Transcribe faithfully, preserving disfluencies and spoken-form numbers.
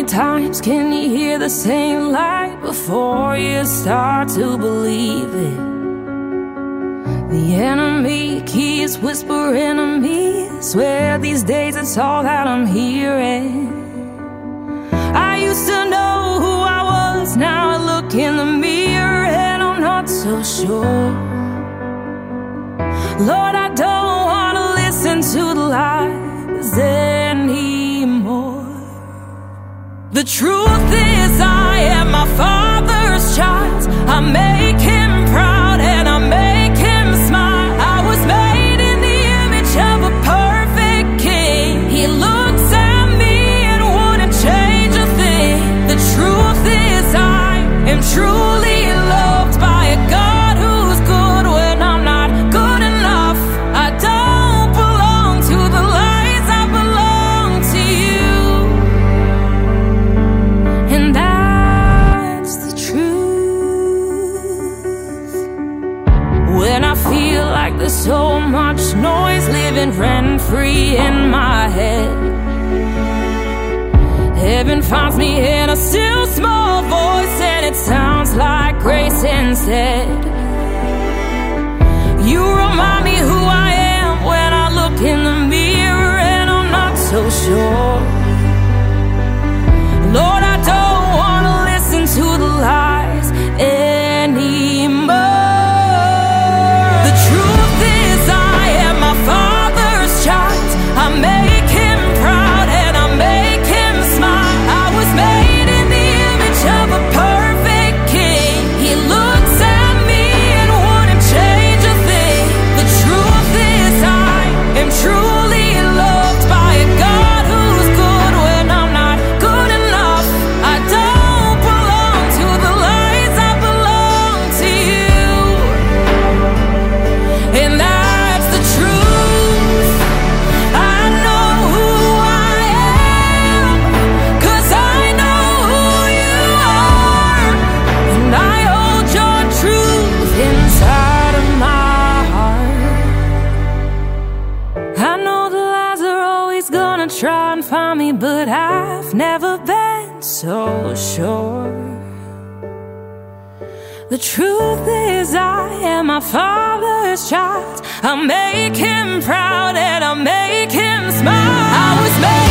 times can you hear the same lie before you start to believe it? The enemy keeps whispering to me, swear these days it's all that I'm hearing. I used to know who I was, now I look in the mirror and I'm not so sure. Lord, I don't want to listen to the lies anymore. The truth is I am my Father's child. I make him proud and I make him smile. I was made in the image of a perfect king. He looks at me and wouldn't change a thing. The truth is I am truly loved by a God who's good when I'm not good enough. I don't belong to the lies, I belong to you. And that's the truth. When I feel like there's so much noise living rent-free in my head, heaven finds me in a still small voice and it sounds like grace instead. You remind me who I am when I look in the mirror and I'm not so sure. Lord, I don't want to listen to the lies anymore. The truth is I am my Father's child. I make him proud and I make him smile. I was made in the image of a perfect king. He looks at me and wouldn't change a thing. The truth is I am truly loved by a God who's good when I'm not good enough. I don't belong to the lies, I belong to you. And that's the truth. I know who I am, 'cause I know who you are. And I hold your truth inside of my heart. I know the lies are always gonna try and find me, but I've never been so sure. The truth is I am my Father's child. I make him proud and I make him smile. I was made